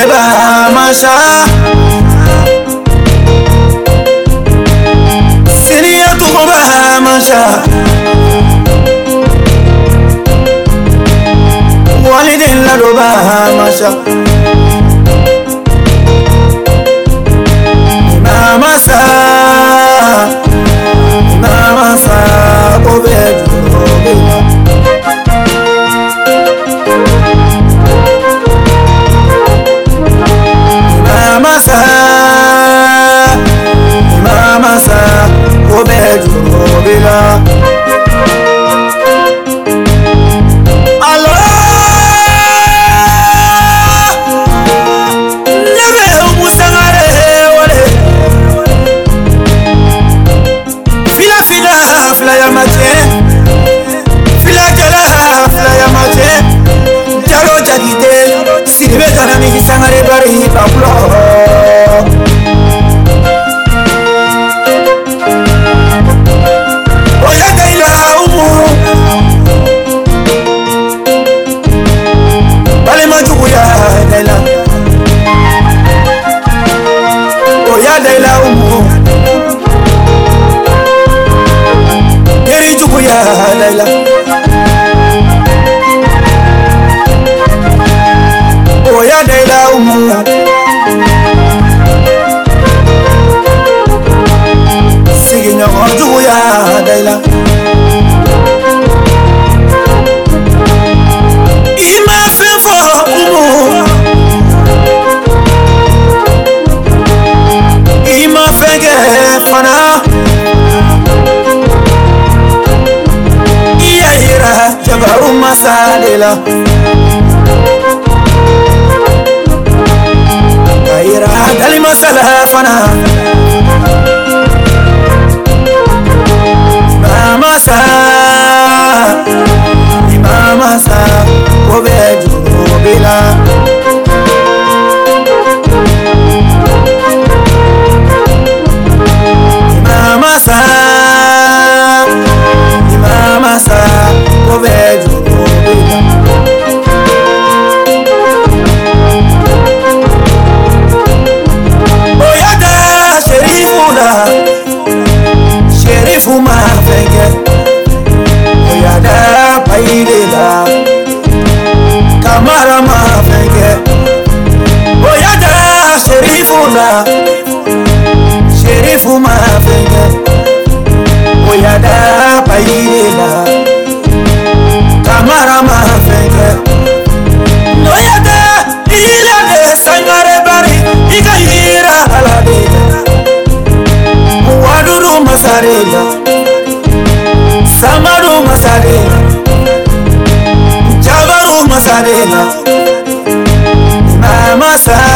me ba masha Siriya tu ba masha Walidin la do ba masha Mama sa obedu Mama sa obedu bila Sangare bari bablo Oya daila umu Bale majugu ya daila Oya daila umu Keri jugu ya daila Oya daila umu Sigi nyongo jugu ya daila Ima fefo umu Ima fenge fana Iya ira jabaru masalela Dali masala fana Mama sa obedu bila Mama sa obedu bila Sherifu ma fenge Oyada paidela Kamara ma fenge Oyada Sherifu ma fenge Oyada paidela Kamara ma fenge Noyada ila de sangare bari Ika hira aladela Waduru masarela Samaru masarela Javaru masarela Mama sa